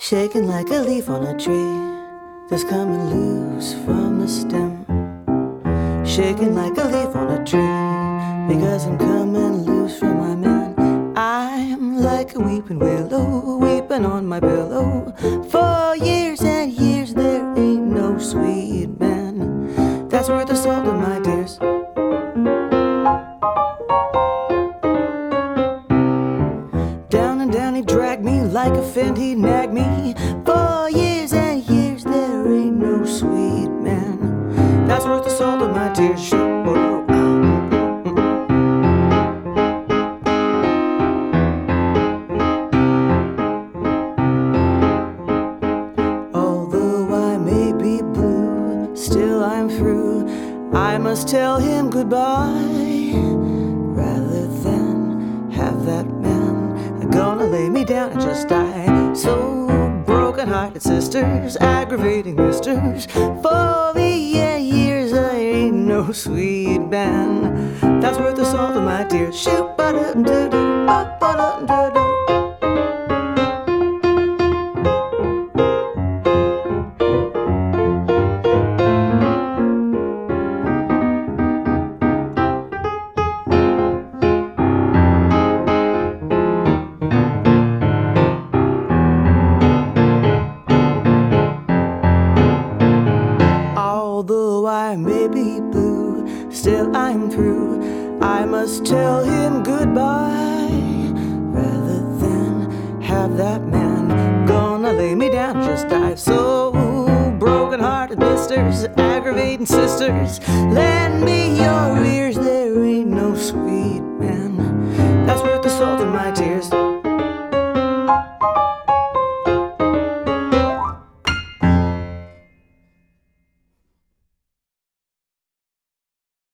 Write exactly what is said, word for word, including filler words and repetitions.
Shaking like a leaf on a tree that's coming loose from the stem. Shaking like a leaf on a tree because I'm coming loose from my man. I'm like a weeping willow, weeping on my pillow. For years and years there ain't no sweet man that's worth the salt of my tears. Down and down he dragged me, like a fiend he nagged me. For years and years there ain't no sweet man that's worth the salt of my tears. Although I may be blue, still I'm through. I must tell him goodbye rather than have that man gonna lay me down and just die. So broken-hearted sisters, aggravating misters, for me yeah, years I ain't no sweet man that's worth the salt of my tears. Shoot ba da da da ba da da da. Although I may be blue, still I'm through. I must tell him goodbye rather than have that man gonna lay me down and just die. So broken-hearted misters, aggravating sisters, lend me your ears. There ain't no sweet man that's worth the salt of my tears.